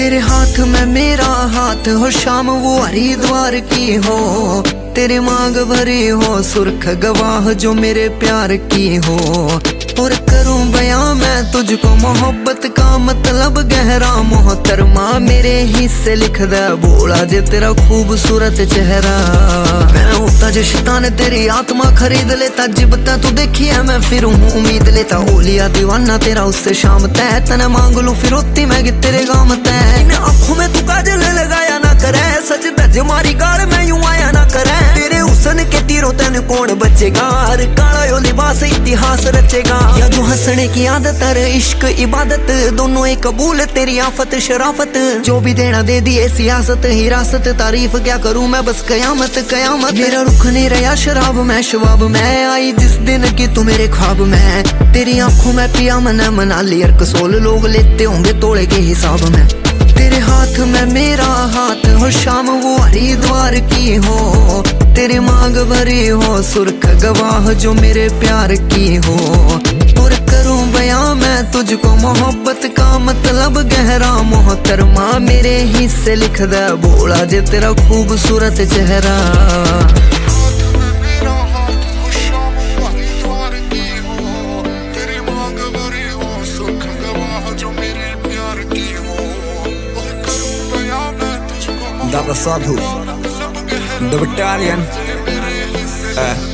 तेरे हाथ में मेरा हाथ हो, शाम वो हरिद्वार की हो। तेरे मांग भरी हो, सुर्ख गवाह जो मेरे प्यार की हो। और करूं बयां मैं तुझको मोहब्बत का मतलब गहरा। मोहतरमा मेरे हिस्से लिख दे बोला जे तेरा खूबसूरत चेहरा। मैं होता जो शैतान तेरी आत्मा खरीद लेता। जिबता तू देखी है मैं फिर हूँ उम्मीद लेता। ओलिया दीवाना तेरा उससे शाम तय। तने मांग लूं फिर होती मैं कि तेरे गाम तय। इन आँखों में तू काजल लगाया ना करे। सच दज मारी गाल में यूं आया ना करे। तेरे हुस्न के तीरों तन कौन बचेगा। हर काला यो लिबास इतिहास रचेगा। या जो हंसने की आदत है इश्क इबादत दोनों एक कबूल। तेरी आफत शराफत जो भी देना दे दिए सियासत हिरासत। तारीफ क्या करूं मैं बस कयामत कयामत। मेरा रुख नहीं रहा शराब में शबाब में। आई जिस दिन की तू मेरे ख्वाब में। तेरी आंखों में पिया मना मना लियर कसोल। लोग लेते होंगे तोड़े के हिसाब में। तेरे हाथ में मेरा हाथ हो, शाम वो हरिद्वार की हो। तेरी मांग भरी हो, सुर्ख गवाह जो मेरे प्यार की हो। और करूं बयां मैं तुझको मोहब्बत का मतलब गहरा। मोहतरमा मेरे हिस्से लिख दे बोला जे तेरा खूबसूरत चेहरा। Dada Sadhu, the battalion.